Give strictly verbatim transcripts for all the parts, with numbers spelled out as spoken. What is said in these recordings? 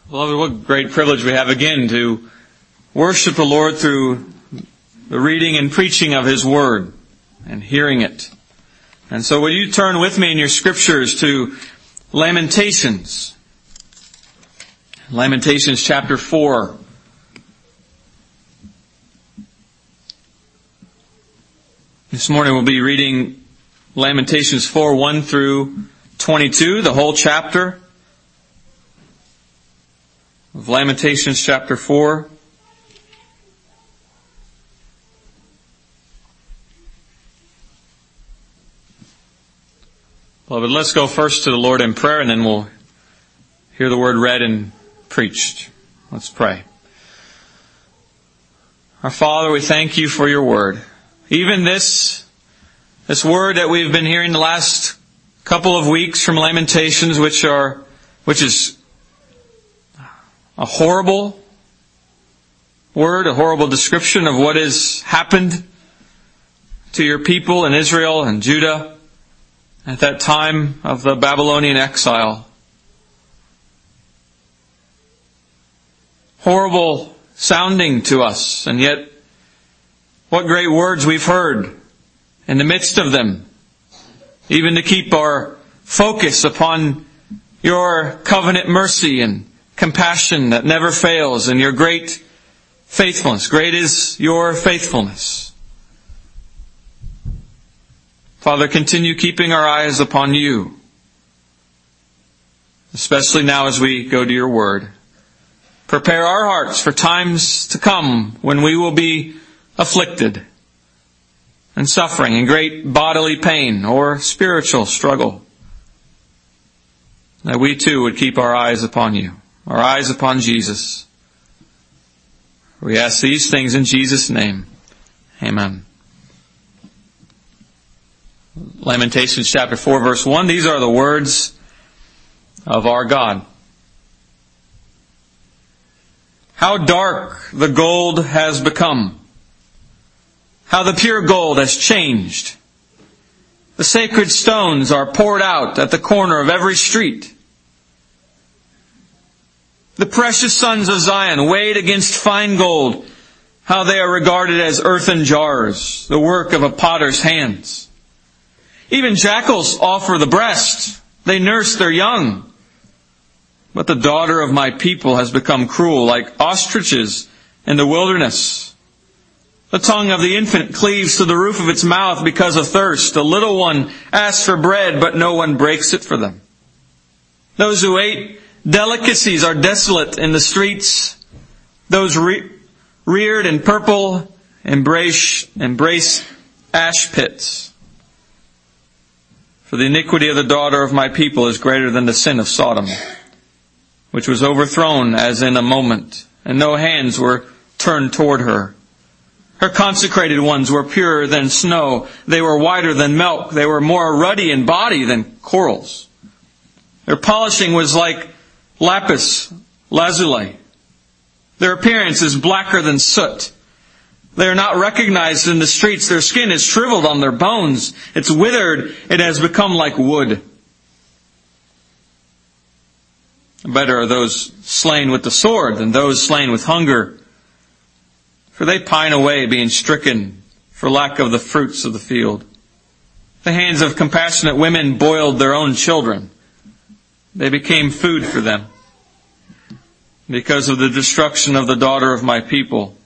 Beloved, what great privilege we have again to worship the Lord through the reading and preaching of His Word and hearing it. And so will you turn with me in your Scriptures to Lamentations. Lamentations chapter four. This morning we'll be reading Lamentations four, one through twenty-two, the whole chapter of Lamentations chapter four. Beloved, let's go first to the Lord in prayer, and then we'll hear the Word read and preached. Let's pray. Our Father, we thank You for Your Word. Even this, this Word that we've been hearing the last couple of weeks from Lamentations, which are, which is a horrible word, a horrible description of what has happened to Your people in Israel and Judah at that time of the Babylonian exile. Horrible sounding to us, and yet what great words we've heard in the midst of them, even to keep our focus upon Your covenant mercy and compassion that never fails, and Your great faithfulness. Great is Your faithfulness. Father, continue keeping our eyes upon You, especially now as we go to Your Word. Prepare our hearts for times to come when we will be afflicted and suffering in great bodily pain or spiritual struggle, that we too would keep our eyes upon You, our eyes upon Jesus. We ask these things in Jesus' name. Amen. Lamentations chapter four, verse one. These are the words of our God. How dark the gold has become. How the pure gold has changed. The sacred stones are poured out at the corner of every street. The precious sons of Zion weighed against fine gold. How they are regarded as earthen jars, the work of a potter's hands. Even jackals offer the breast. They nurse their young. But the daughter of my people has become cruel, like ostriches in the wilderness. The tongue of the infant cleaves to the roof of its mouth because of thirst. The little one asks for bread, but no one breaks it for them. Those who ate delicacies are desolate in the streets. Those re- reared in purple embrace, embrace ash pits. For the iniquity of the daughter of my people is greater than the sin of Sodom, which was overthrown as in a moment, and no hands were turned toward her. Her consecrated ones were purer than snow. They were whiter than milk. They were more ruddy in body than corals. Their polishing was like lapis lazuli. Their appearance is blacker than soot. They are not recognized in the streets. Their skin is shriveled on their bones. It's withered. It has become like wood. Better are those slain with the sword than those slain with hunger. For they pine away, being stricken for lack of the fruits of the field. The hands of compassionate women boiled their own children. They became food for them because of the destruction of the daughter of my people.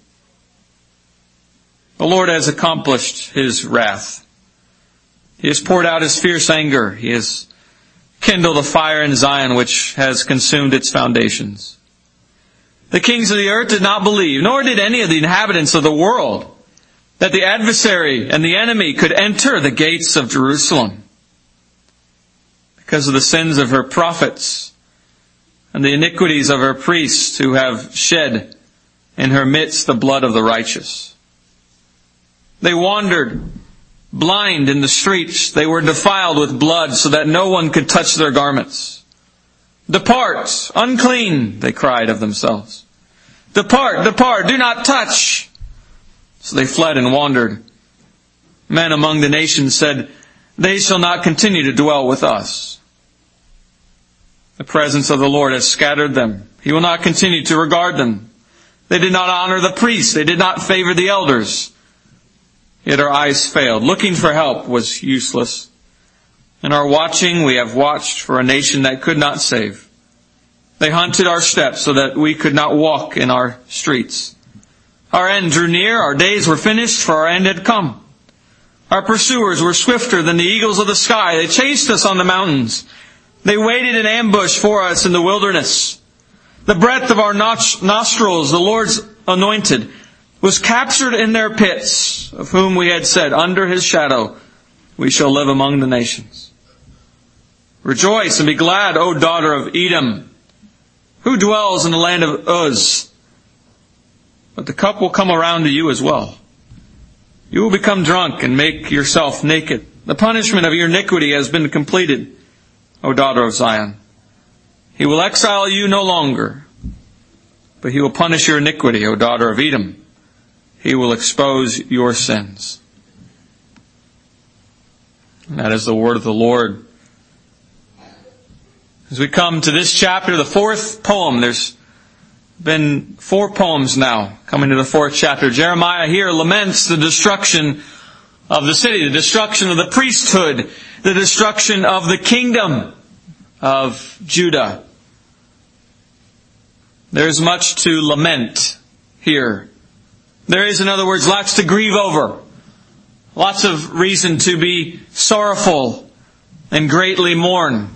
The Lord has accomplished His wrath. He has poured out His fierce anger. He has kindled a fire in Zion which has consumed its foundations. The kings of the earth did not believe, nor did any of the inhabitants of the world, that the adversary and the enemy could enter the gates of Jerusalem because of the sins of her prophets and the iniquities of her priests who have shed in her midst the blood of the righteous. They wandered blind in the streets. They were defiled with blood so that no one could touch their garments. Depart, unclean, they cried of themselves. Depart, depart, do not touch. So they fled and wandered. Men among the nations said, they shall not continue to dwell with us. The presence of the Lord has scattered them. He will not continue to regard them. They did not honor the priests. They did not favor the elders. Yet our eyes failed. Looking for help was useless. In our watching, we have watched for a nation that could not save. They hunted our steps so that we could not walk in our streets. Our end drew near. Our days were finished, for our end had come. Our pursuers were swifter than the eagles of the sky. They chased us on the mountains. They waited in ambush for us in the wilderness. The breath of our nostrils, the Lord's anointed, was captured in their pits, of whom we had said, under His shadow we shall live among the nations. Rejoice and be glad, O daughter of Edom, who dwells in the land of Uz. But the cup will come around to you as well. You will become drunk and make yourself naked. The punishment of your iniquity has been completed, O daughter of Zion. He will exile you no longer, but He will punish your iniquity, O daughter of Edom. He will expose your sins. And that is the word of the Lord. As we come to this chapter, the fourth poem, there's been four poems now coming to the fourth chapter. Jeremiah here laments the destruction of the city, the destruction of the priesthood, the destruction of the kingdom of Judah. There's much to lament here. There is, in other words, lots to grieve over. Lots of reason to be sorrowful and greatly mourn.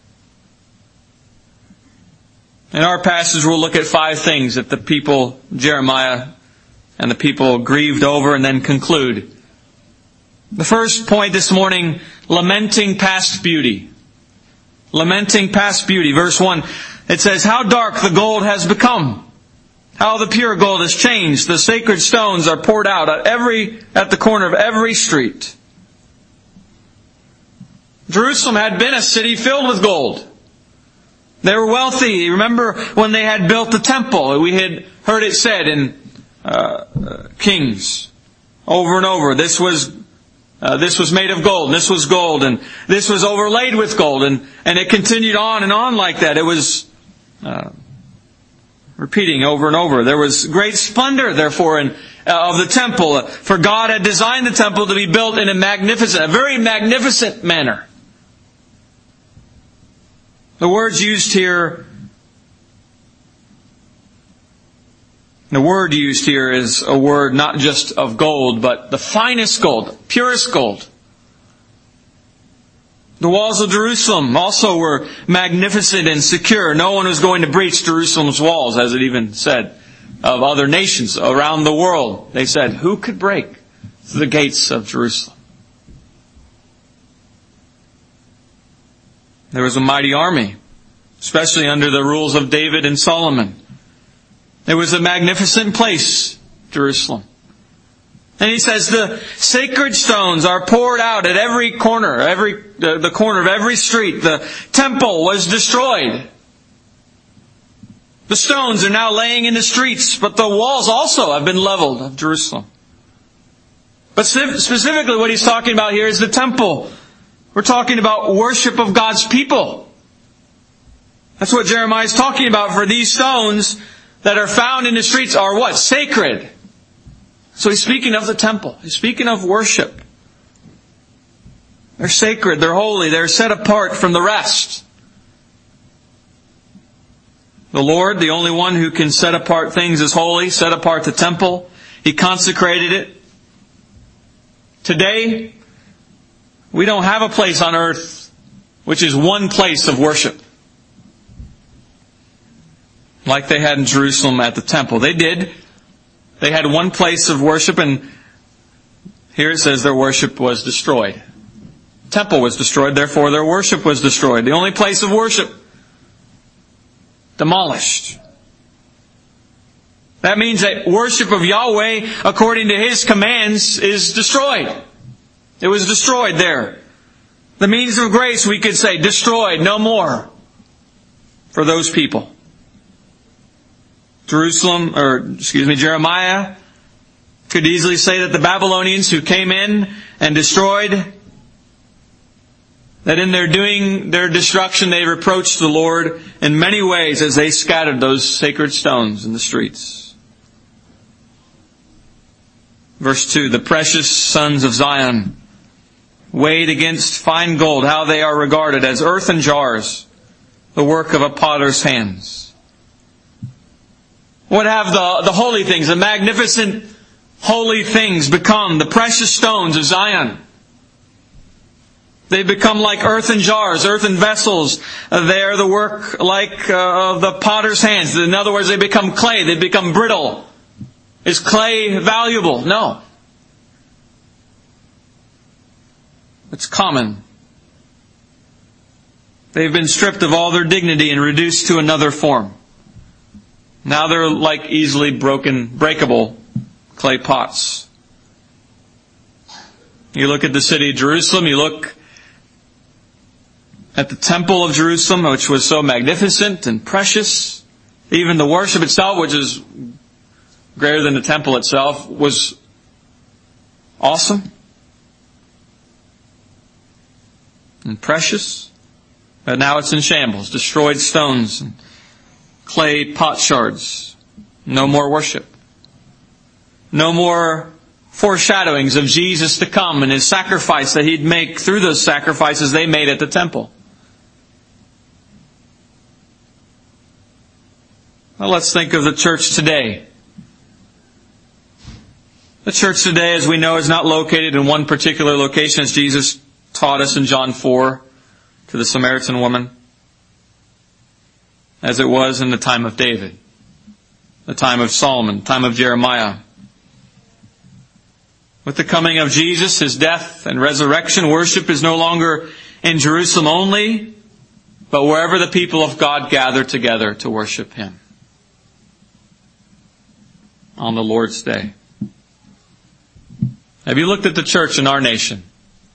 In our passage, we'll look at five things that the people, Jeremiah and the people, grieved over and then conclude. The first point this morning, lamenting past beauty. Lamenting past beauty. Verse one, it says, how dark the gold has become. How the pure gold has changed. The sacred stones are poured out at every, at the corner of every street. Jerusalem had been a city filled with gold. They were wealthy. Remember when they had built the temple? We had heard it said in uh, uh, Kings over and over. This was uh, this was made of gold. This was gold, and this was overlaid with gold, and and it continued on and on like that. It was uh, repeating over and over. There was great splendor, therefore, in uh, of the temple. For God had designed the temple to be built in a magnificent, a very magnificent manner. The words used here, the word used here is a word not just of gold, but the finest gold, purest gold. The walls of Jerusalem also were magnificent and secure. No one was going to breach Jerusalem's walls, as it even said of other nations around the world. They said, who could break the gates of Jerusalem? There was a mighty army, especially under the rules of David and Solomon. It was a magnificent place, Jerusalem. And he says the sacred stones are poured out at every corner, every the, the corner of every street. The temple was destroyed. The stones are now laying in the streets, but the walls also have been leveled of Jerusalem. But specifically what he's talking about here is the temple. We're talking about worship of God's people. That's what Jeremiah is talking about. For these stones that are found in the streets are what? Sacred. So he's speaking of the temple. He's speaking of worship. They're sacred. They're holy. They're set apart from the rest. The Lord, the only one who can set apart things, is holy. Set apart the temple. He consecrated it. Today, we don't have a place on earth which is one place of worship, like they had in Jerusalem at the temple. They did. They had one place of worship, and here it says their worship was destroyed. The temple was destroyed, therefore their worship was destroyed. The only place of worship, demolished. That means that worship of Yahweh, according to His commands, is destroyed. It was destroyed there. The means of grace, we could say, destroyed, no more for those people. Jerusalem, or excuse me, Jeremiah could easily say that the Babylonians who came in and destroyed that in their doing their destruction they reproached the Lord in many ways as they scattered those sacred stones in the streets. Verse two, the precious sons of Zion, weighed against fine gold, how they are regarded as earthen jars, the work of a potter's hands. What have the, the holy things, the magnificent holy things become? The precious stones of Zion. They become like earthen jars, earthen vessels. They are the work like uh, of the potter's hands. In other words, they become clay. They become brittle. Is clay valuable? No. It's common. They've been stripped of all their dignity and reduced to another form. Now they're like easily broken, breakable clay pots. You look at the city of Jerusalem, you look at the temple of Jerusalem, which was so magnificent and precious. Even the worship itself, which is greater than the temple itself, was awesome and precious. But now it's in shambles, destroyed stones and clay pot shards. No more worship. No more foreshadowings of Jesus to come and His sacrifice that He'd make through those sacrifices they made at the temple. Well, let's think of the church today. The church today, as we know, is not located in one particular location, as Jesus taught us in John four to the Samaritan woman, as it was in the time of David, the time of Solomon, the time of Jeremiah. With the coming of Jesus, His death and resurrection, worship is no longer in Jerusalem only, but wherever the people of God gather together to worship Him on the Lord's Day. Have you looked at the church in our nation?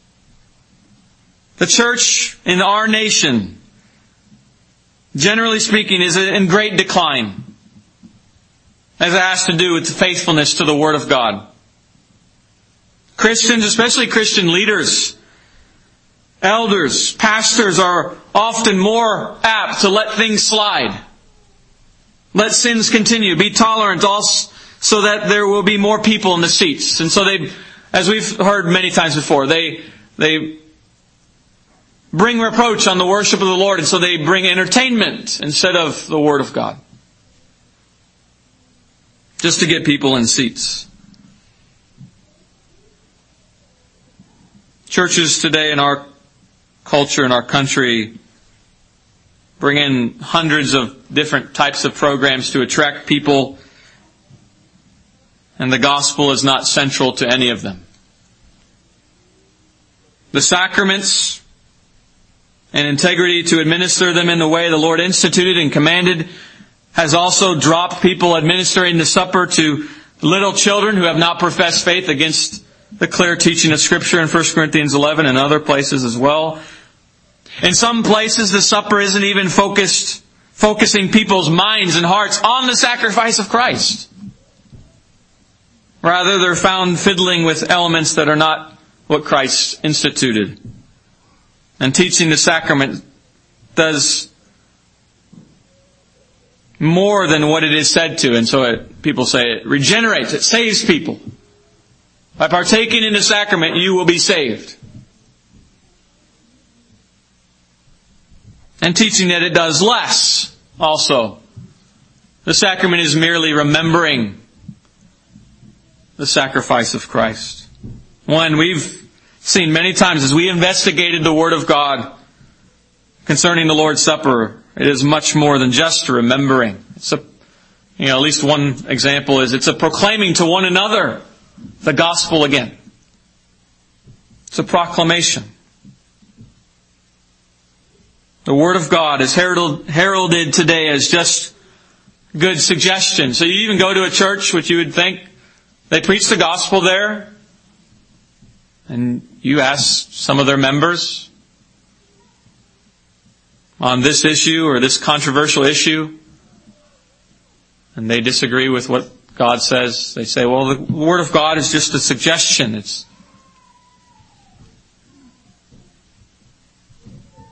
The church in our nation, generally speaking, is in great decline, as it has to do with faithfulness to the Word of God. Christians, especially Christian leaders, elders, pastors, are often more apt to let things slide. Let sins continue. Be tolerant also so that there will be more people in the seats. And so they, as we've heard many times before, they they bring reproach on the worship of the Lord, and so they bring entertainment instead of the Word of God, just to get people in seats. Churches today in our culture, in our country, bring in hundreds of different types of programs to attract people, and the gospel is not central to any of them. The sacraments and integrity to administer them in the way the Lord instituted and commanded has also dropped people administering the supper to little children who have not professed faith against the clear teaching of Scripture in First Corinthians eleven and other places as well. In some places, the supper isn't even focused, focusing people's minds and hearts on the sacrifice of Christ. Rather, they're found fiddling with elements that are not what Christ instituted. And teaching the sacrament does more than what it is said to. And so it, people say it regenerates, it saves people. By partaking in the sacrament, you will be saved. And teaching that it does less also. The sacrament is merely remembering the sacrifice of Christ. One we've seen many times as we investigated the Word of God concerning the Lord's Supper, it is much more than just remembering. It's a, you know, at least one example is it's a proclaiming to one another the gospel again. It's a proclamation. The Word of God is heralded today as just good suggestion. So you even go to a church which you would think they preach the gospel there, and you ask some of their members on this issue or this controversial issue, and they disagree with what God says. They say, well, the Word of God is just a suggestion. It's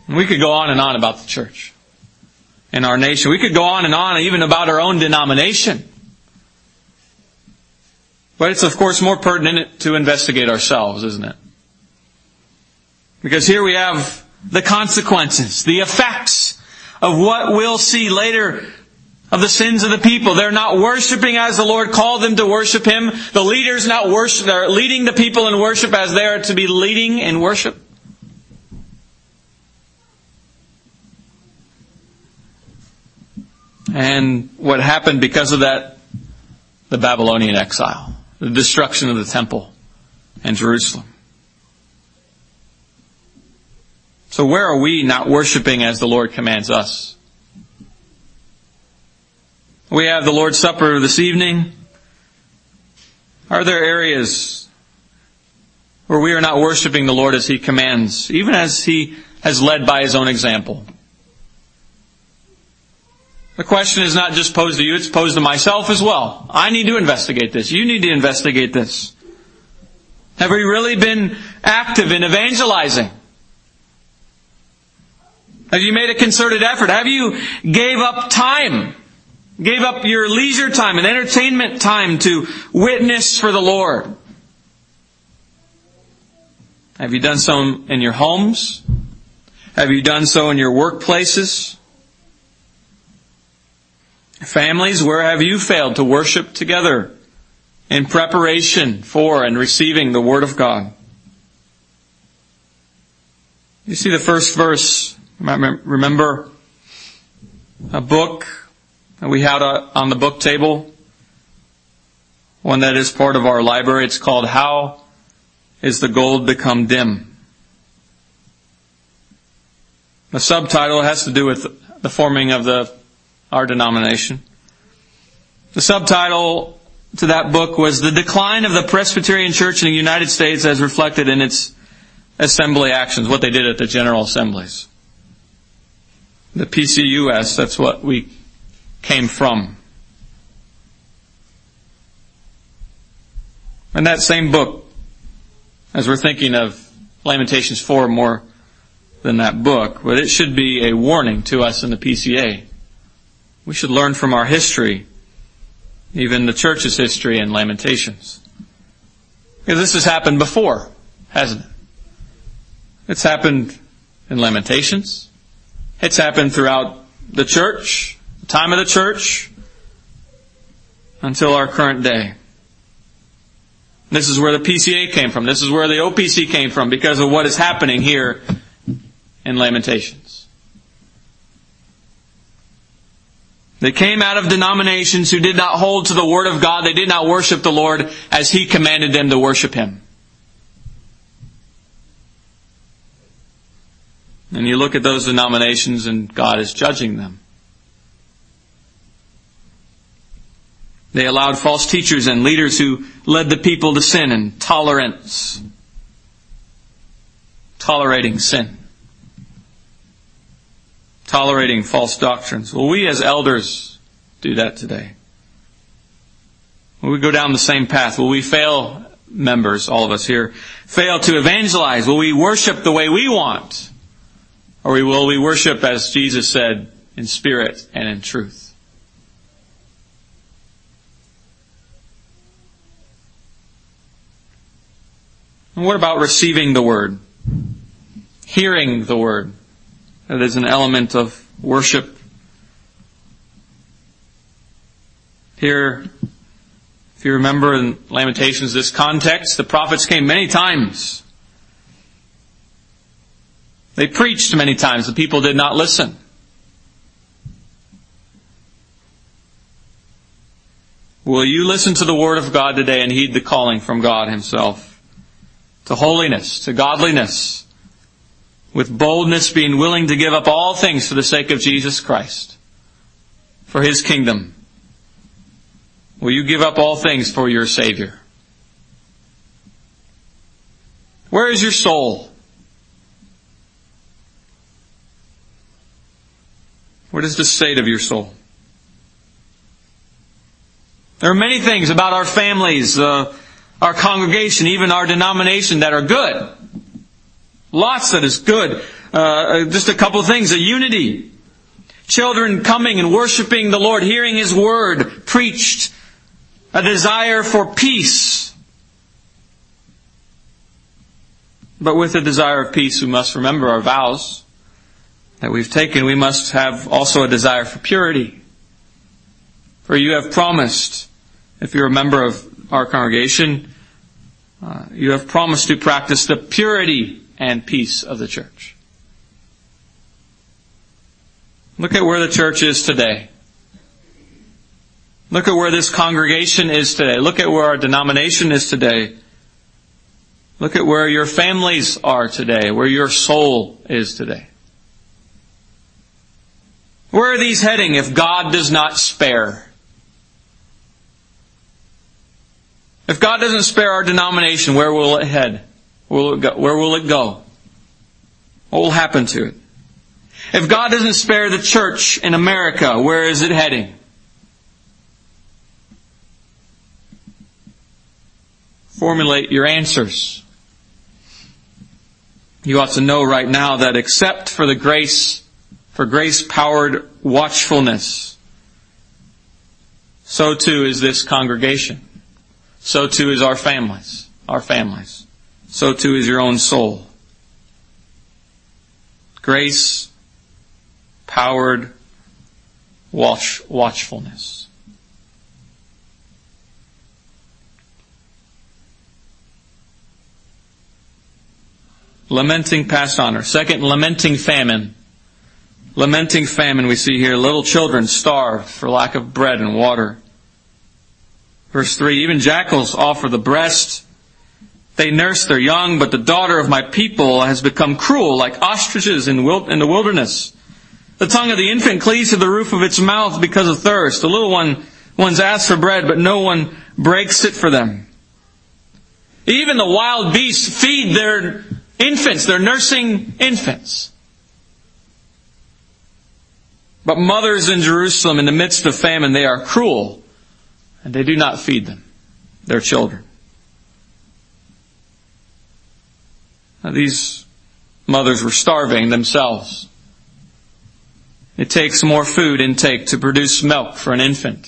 We could go on and on about the church in our nation. We could go on and on even about our own denomination. But it's of course more pertinent to investigate ourselves, isn't it? Because here we have the consequences, the effects of what we'll see later of the sins of the people. They're not worshiping as the Lord called them to worship Him. The leaders not worship, they're leading the people in worship as they are to be leading in worship. And what happened because of that? The Babylonian exile, the destruction of the temple and Jerusalem. So where are we not worshiping as the Lord commands us? We have the Lord's Supper this evening. Are there areas where we are not worshiping the Lord as He commands, even as He has led by His own example? The question is not just posed to you, it's posed to myself as well. I need to investigate this. You need to investigate this. Have we really been active in evangelizing? Have you made a concerted effort? Have you gave up time? Gave up your leisure time and entertainment time to witness for the Lord? Have you done so in your homes? Have you done so in your workplaces? Families, where have you failed to worship together in preparation for and receiving the Word of God? You see the first verse. Remember a book that we had on the book table? One that is part of our library. It's called How Is the Gold Become Dim? The subtitle has to do with the forming of the our denomination. The subtitle to that book was The Decline of the Presbyterian Church in the United States as Reflected in Its Assembly Actions, what they did at the General Assemblies. The P C U S, that's what we came from. And that same book, as we're thinking of Lamentations four more than that book, but it should be a warning to us in the P C A. We should learn from our history, even the church's history in Lamentations. Because this has happened before, hasn't it? It's happened in Lamentations. It's happened throughout the church, the time of the church, until our current day. This is where the P C A came from. This is where the O P C came from because of what is happening here in Lamentations. They came out of denominations who did not hold to the Word of God. They did not worship the Lord as He commanded them to worship Him. And you look at those denominations and God is judging them. They allowed false teachers and leaders who led the people to sin and tolerance. Tolerating sin. Tolerating false doctrines. Will we as elders do that today? Will we go down the same path? Will we fail, members, all of us here, fail to evangelize? Will we worship the way we want? Or will we worship, as Jesus said, in spirit and in truth? And what about receiving the Word? Hearing the Word? That is an element of worship. Here, if you remember in Lamentations, this context, the prophets came many times. They preached many times. The people did not listen. Will you listen to the Word of God today and heed the calling from God Himself to holiness, to godliness, with boldness, being willing to give up all things for the sake of Jesus Christ, for His kingdom? Will you give up all things for your Savior? Where is your soul? What is the state of your soul? There are many things about our families, uh, our congregation, even our denomination that are good. Lots that is good. uh, just a couple of things. A unity. Children coming and worshiping the Lord, hearing His Word preached. A desire for peace. But with the desire of peace, we must remember our vows that we've taken. We must have also a desire for purity. For you have promised, if you're a member of our congregation, uh, you have promised to practice the purity and peace of the church. Look at where the church is today. Look at where this congregation is today. Look at where our denomination is today. Look at where your families are today, where your soul is today. Where are these heading if God does not spare? If God doesn't spare our denomination, where will it head? Where will it go? Where will it go? What will happen to it? If God doesn't spare the church in America, where is it heading? Formulate your answers. You ought to know right now that except for the grace, for grace-powered watchfulness, so too is this congregation. So too is our families, our families. So too is your own soul. Grace-powered watch, watchfulness. Lamenting past honor. Second, lamenting famine. Lamenting famine, we see here, little children starved for lack of bread and water. Verse three, even jackals offer the breast. They nurse their young, but the daughter of my people has become cruel, like ostriches in the wilderness. The tongue of the infant cleaves to the roof of its mouth because of thirst. The little one ones ask for bread, but no one breaks it for them. Even the wild beasts feed their infants. They're nursing infants. But mothers in Jerusalem, in the midst of famine, they are cruel, and they do not feed them, their children. Now, these mothers were starving themselves. It takes more food intake to produce milk for an infant.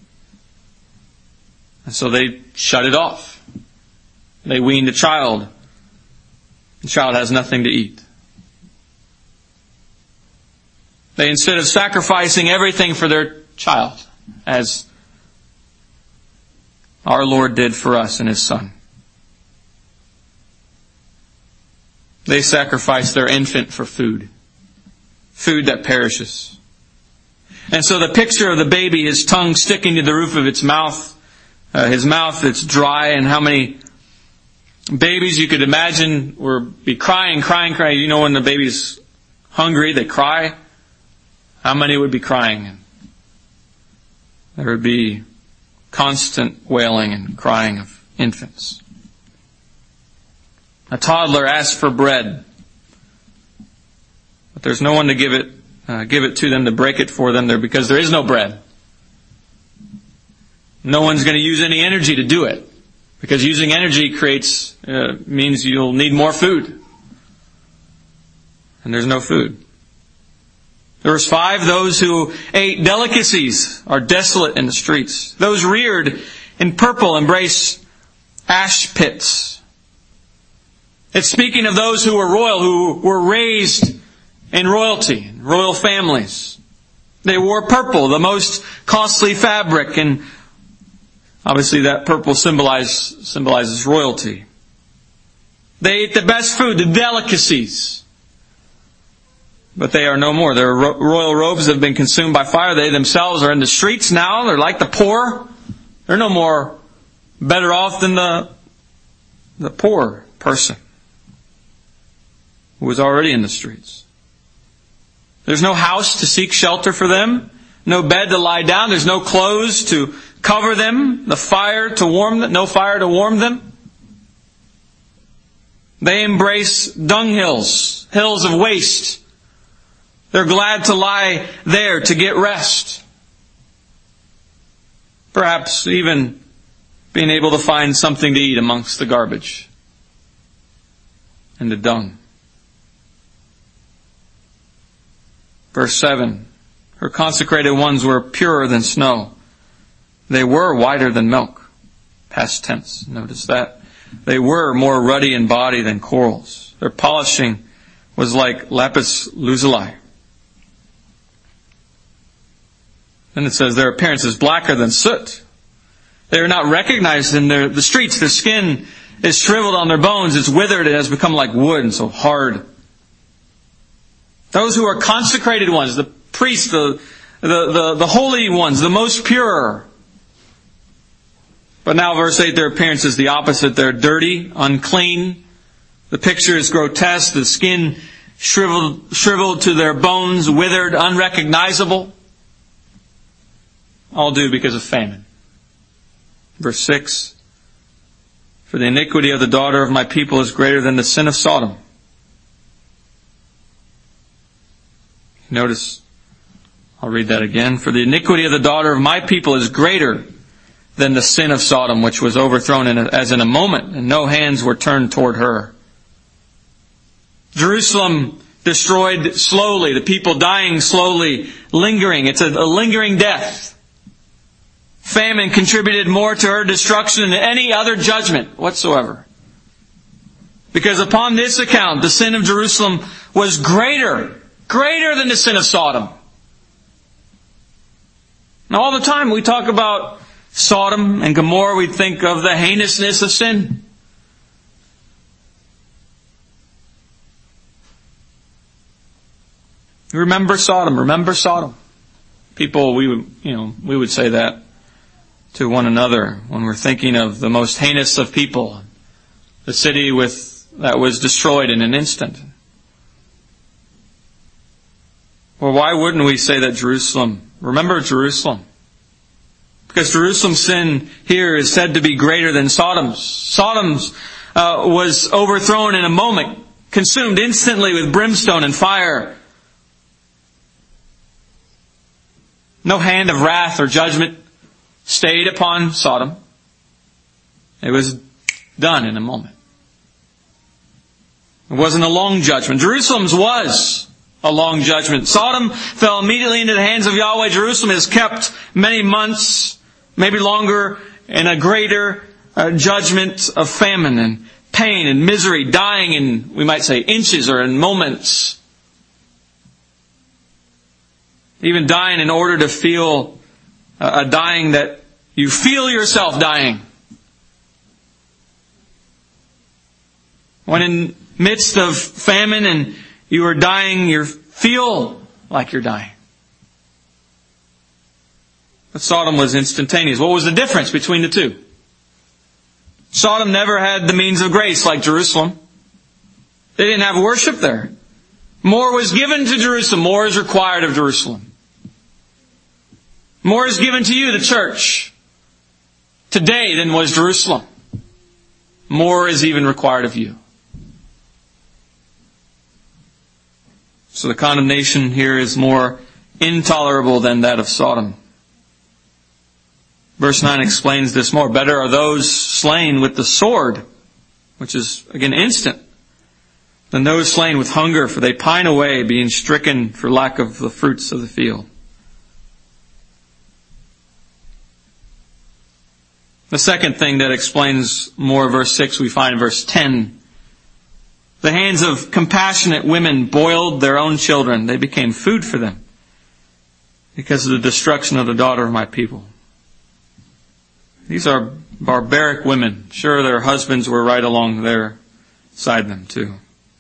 And so they shut it off. They weaned a child. The child has nothing to eat. They, instead of sacrificing everything for their child, as our Lord did for us and His Son, they sacrificed their infant for food. Food that perishes. And so the picture of the baby, his tongue sticking to the roof of its mouth, uh, his mouth that's dry, and how many babies you could imagine were be crying, crying, crying. You know when the baby's hungry, they cry. How many would be crying? There would be constant wailing and crying of infants. A toddler asks for bread, but there's no one to give it, uh, give it to them, to break it for them there, because there is no bread. No one's going to use any energy to do it, because using energy creates uh, means you'll need more food, and there's no food. Verse five, those who ate delicacies are desolate in the streets. Those reared in purple embrace ash pits. It's speaking of those who were royal, who were raised in royalty, royal families. They wore purple, the most costly fabric, and obviously that purple symbolize, symbolizes royalty. They ate the best food, the delicacies. But they are no more. Their ro- royal robes have been consumed by fire. They themselves are in the streets now. They're like the poor. They're no more better off than the, the poor person who was already in the streets. There's no house to seek shelter for them. No bed to lie down. There's no clothes to cover them. The fire to warm them. No fire to warm them. They embrace dunghills, hills of waste. They're glad to lie there to get rest. Perhaps even being able to find something to eat amongst the garbage and the dung. Verse seven, her consecrated ones were purer than snow. They were whiter than milk. Past tense, notice that. They were more ruddy in body than corals. Their polishing was like lapis lazuli. Then it says their appearance is blacker than soot. They are not recognized in their, the streets. Their skin is shriveled on their bones. It's withered. It has become like wood and so hard. Those who are consecrated ones, the priests, the, the, the, the holy ones, the most pure. But now verse eight, their appearance is the opposite. They're dirty, unclean. The picture is grotesque. The skin shriveled, shriveled to their bones, withered, unrecognizable. All due because of famine. Verse six, for the iniquity of the daughter of my people is greater than the sin of Sodom. Notice, I'll read that again. For the iniquity of the daughter of my people is greater than the sin of Sodom, which was overthrown in a, as in a moment, and no hands were turned toward her. Jerusalem destroyed slowly, the people dying slowly, lingering. It's a, a lingering death. Famine contributed more to her destruction than any other judgment whatsoever. Because upon this account, the sin of Jerusalem was greater, greater than the sin of Sodom. Now all the time we talk about Sodom and Gomorrah, we think of the heinousness of sin. Remember Sodom, remember Sodom. People, we would, you know, we would say that to one another when we're thinking of the most heinous of people, the city with that was destroyed in an instant. Well, why wouldn't we say that Jerusalem, remember Jerusalem? Because Jerusalem's sin here is said to be greater than Sodom's. Sodom's uh, was overthrown in a moment, consumed instantly with brimstone and fire. No hand of wrath or judgment stayed upon Sodom. It was done in a moment. It wasn't a long judgment. Jerusalem's was a long judgment. Sodom fell immediately into the hands of Yahweh. Jerusalem is kept many months, maybe longer, in a greater uh, judgment of famine and pain and misery, dying in, we might say, inches or in moments. Even dying in order to feel a dying that you feel yourself dying. When in midst of famine and you are dying, you feel like you're dying. But Sodom was instantaneous. What was the difference between the two? Sodom never had the means of grace like Jerusalem. They didn't have worship there. More was given to Jerusalem. More is required of Jerusalem. More is given to you, the church, today than was Jerusalem. More is even required of you. So the condemnation here is more intolerable than that of Sodom. Verse nine explains this more. Better are those slain with the sword, which is, again, instant, than those slain with hunger, for they pine away, being stricken for lack of the fruits of the field. The second thing that explains more verse six we find in verse ten. The hands of compassionate women boiled their own children. They became food for them because of the destruction of the daughter of my people. These are barbaric women. Sure, their husbands were right along their side them too.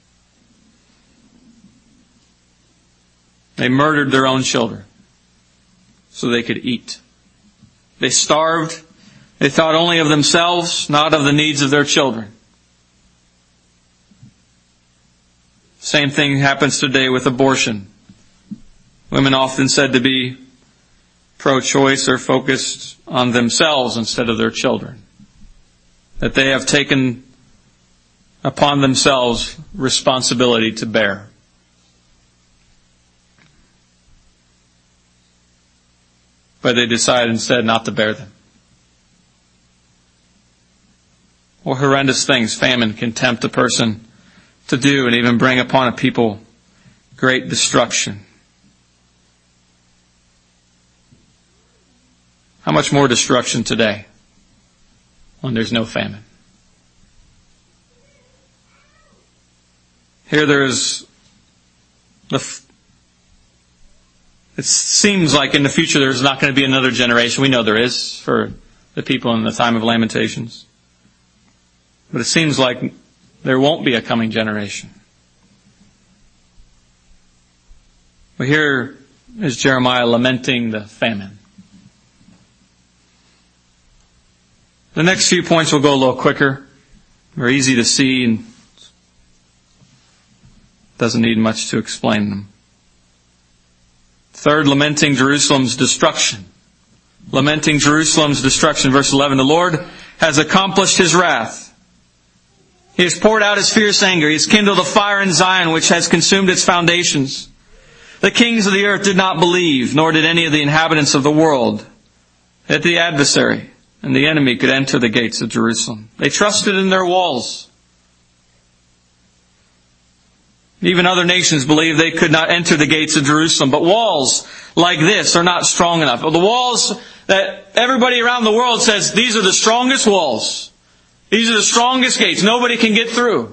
They murdered their own children so they could eat. They starved. They thought only of themselves, not of the needs of their children. Same thing happens today with abortion. Women often said to be pro-choice are focused on themselves instead of their children. That they have taken upon themselves responsibility to bear. But they decide instead not to bear them. Or horrendous things famine can tempt a person to do and even bring upon a people great destruction. How much more destruction today when there's no famine? Here there is the It seems like in the future there's not going to be another generation. We know there is for the people in the time of Lamentations. But it seems like there won't be a coming generation. But here is Jeremiah lamenting the famine. The next few points will go a little quicker. They're easy to see and doesn't need much to explain them. Third, lamenting Jerusalem's destruction. Lamenting Jerusalem's destruction. Verse eleven, the Lord has accomplished His wrath. He has poured out His fierce anger. He has kindled a fire in Zion which has consumed its foundations. The kings of the earth did not believe, nor did any of the inhabitants of the world, that the adversary and the enemy could enter the gates of Jerusalem. They trusted in their walls. Even other nations believed they could not enter the gates of Jerusalem. But walls like this are not strong enough. The walls that everybody around the world says, these are the strongest walls. These are the strongest gates. Nobody can get through.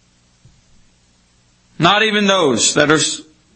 Not even those that are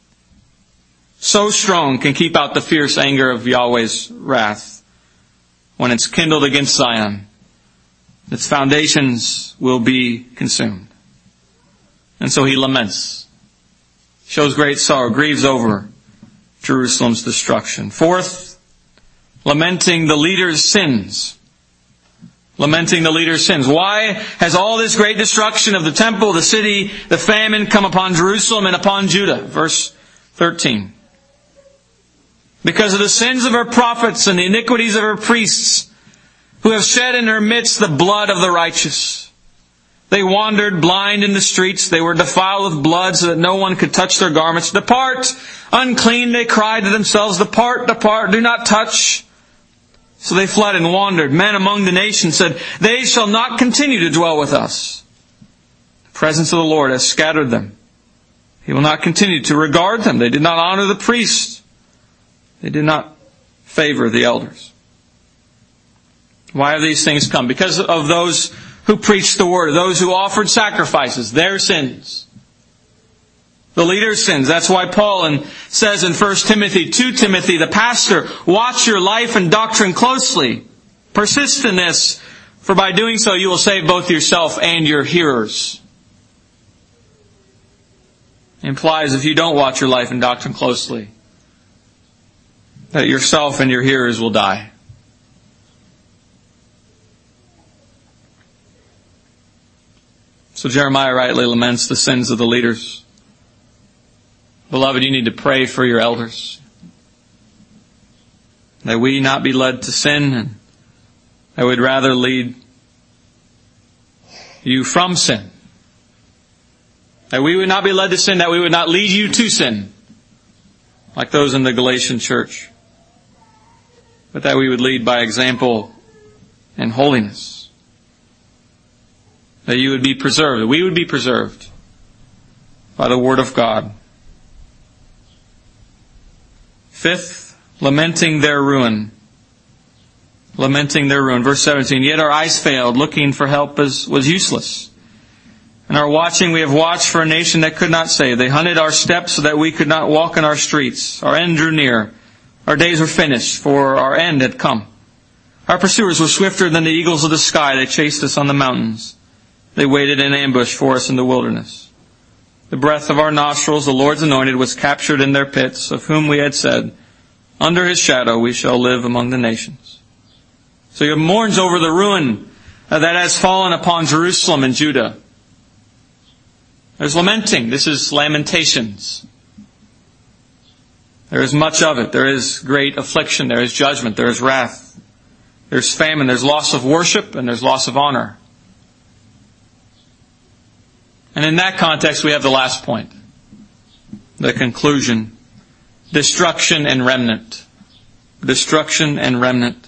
so strong can keep out the fierce anger of Yahweh's wrath. When it's kindled against Zion, its foundations will be consumed. And so he laments, shows great sorrow, grieves over Jerusalem's destruction. Fourth, lamenting the leader's sins. Lamenting the leader's sins. Why has all this great destruction of the temple, the city, the famine come upon Jerusalem and upon Judah? Verse thirteen. Because of the sins of her prophets and the iniquities of her priests, who have shed in her midst the blood of the righteous. They wandered blind in the streets. They were defiled with blood so that no one could touch their garments. Depart, unclean, they cried to themselves. Depart, depart, do not touch. So they fled and wandered. Men among the nations said, they shall not continue to dwell with us. The presence of the Lord has scattered them. He will not continue to regard them. They did not honor the priests. They did not favor the elders. Why have these things come? Because of those who preached the word, those who offered sacrifices, their sins. The leader's sins. That's why Paul says in First Timothy, to Timothy, the pastor, watch your life and doctrine closely. Persist in this, for by doing so you will save both yourself and your hearers. It implies if you don't watch your life and doctrine closely, that yourself and your hearers will die. So Jeremiah rightly laments the sins of the leaders. Beloved, you need to pray for your elders, that we not be led to sin, and that we'd rather lead you from sin. That we would not be led to sin, that we would not lead you to sin, like those in the Galatian church, but that we would lead by example and holiness. That you would be preserved, that we would be preserved by the Word of God. Fifth, lamenting their ruin. Lamenting their ruin. Verse seventeen, yet our eyes failed, looking for help was, was useless. And our watching, we have watched for a nation that could not save. They hunted our steps so that we could not walk in our streets. Our end drew near. Our days were finished, for our end had come. Our pursuers were swifter than the eagles of the sky. They chased us on the mountains. They waited in ambush for us in the wilderness. The breath of our nostrils, the Lord's anointed, was captured in their pits, of whom we had said, under His shadow we shall live among the nations. So He mourns over the ruin that has fallen upon Jerusalem and Judah. There's lamenting. This is Lamentations. There is much of it. There is great affliction. There is judgment. There is wrath. There's famine. There's loss of worship, and there's loss of honor. And in that context, we have the last point. The conclusion. Destruction and remnant. Destruction and remnant.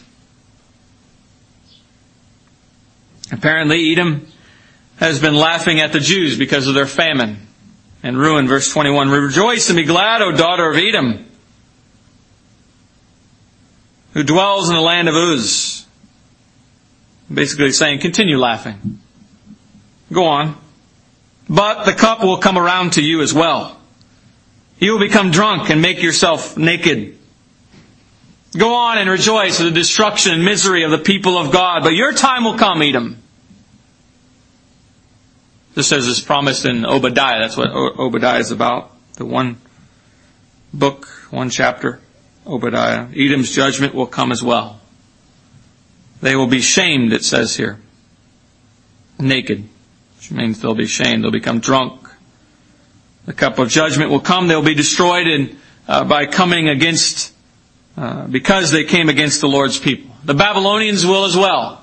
Apparently, Edom has been laughing at the Jews because of their famine and ruin. Verse twenty-one, rejoice and be glad, O daughter of Edom. who dwells in the land of Uz. Basically saying, continue laughing. Go on. But the cup will come around to you as well. You will become drunk and make yourself naked. Go on and rejoice at the destruction and misery of the people of God. But your time will come, Edom. This says it's promised in Obadiah. That's what Obadiah is about. The one book, one chapter, Obadiah. Edom's judgment will come as well. They will be shamed, it says here. Naked. Which means they'll be shamed. They'll become drunk. The cup of judgment will come. They'll be destroyed in, uh, by coming against, uh, because they came against the Lord's people. The Babylonians will as well.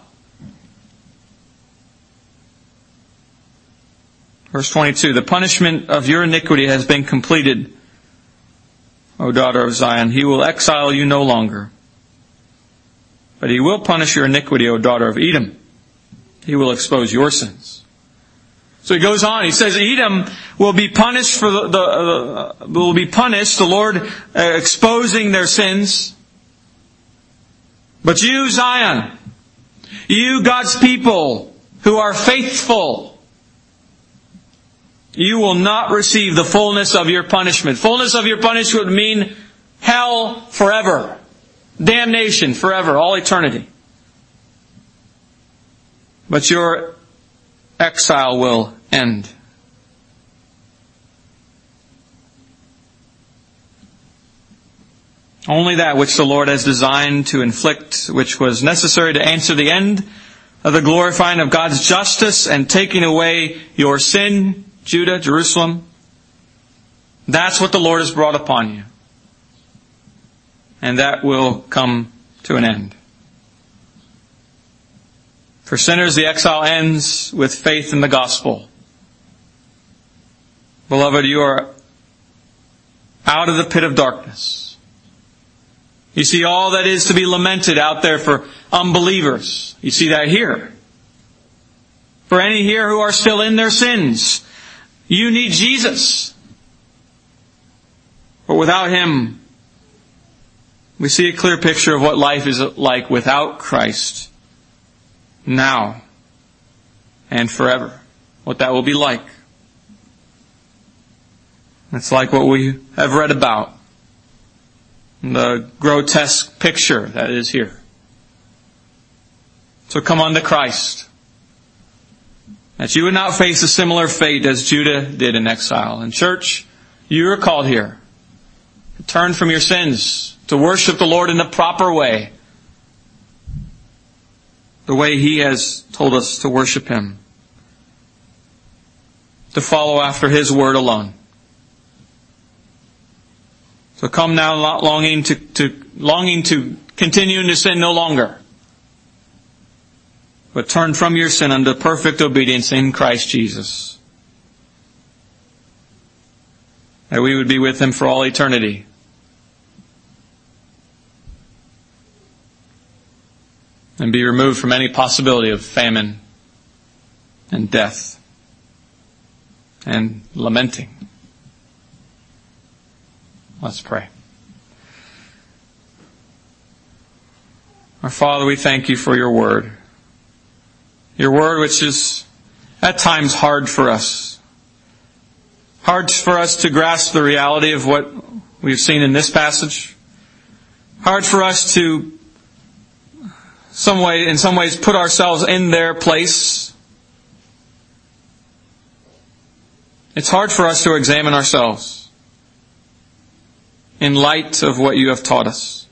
Verse twenty-two, the punishment of your iniquity has been completed, O daughter of Zion. He will exile you no longer. But He will punish your iniquity, O daughter of Edom. He will expose your sins. So he goes on. He says Edom will be punished for the, the uh, will be punished. The Lord uh, exposing their sins. But you, Zion, you God's people who are faithful, you will not receive the fullness of your punishment. Fullness of your punishment would mean hell forever. Damnation forever, all eternity. But your exile will end. Only that which the Lord has designed to inflict, which was necessary to answer the end of the glorifying of God's justice and taking away your sin, Judah, Jerusalem. That's what the Lord has brought upon you. And that will come to an end. For sinners, the exile ends with faith in the gospel. Beloved, you are out of the pit of darkness. You see all that is to be lamented out there for unbelievers. You see that here. For any here who are still in their sins, you need Jesus. But without Him, we see a clear picture of what life is like without Christ. Now and forever. What that will be like. It's like what we have read about. The grotesque picture that is here. So come unto Christ. That you would not face a similar fate as Judah did in exile. And church, you are called here to turn from your sins, to worship the Lord in the proper way. The way He has told us to worship Him. To follow after His word alone. So come now longing to, to, longing to continue to sin no longer. But turn from your sin unto perfect obedience in Christ Jesus. That we would be with Him for all eternity. And be removed from any possibility of famine and death and lamenting. Let's pray. Our Father, we thank You for Your Word. Your Word which is at times hard for us. Hard for us to grasp the reality of what we've seen in this passage. Hard for us to some way, in some ways put ourselves in their place. It's hard for us to examine ourselves in light of what You have taught us.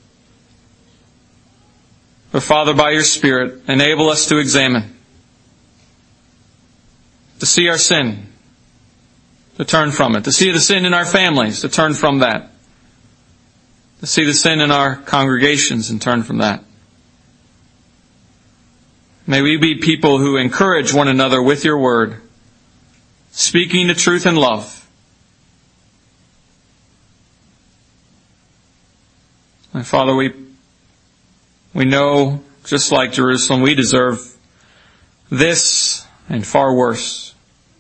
But Father, by Your Spirit, enable us to examine, to see our sin, to turn from it, to see the sin in our families, to turn from that, to see the sin in our congregations and turn from that. May we be people who encourage one another with Your Word, speaking the truth in love. And Father, we we know, just like Jerusalem, we deserve this and far worse.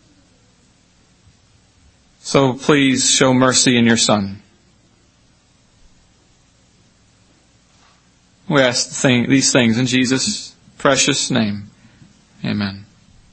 So please show mercy in Your Son. We ask these things in Jesus' precious name. Amen.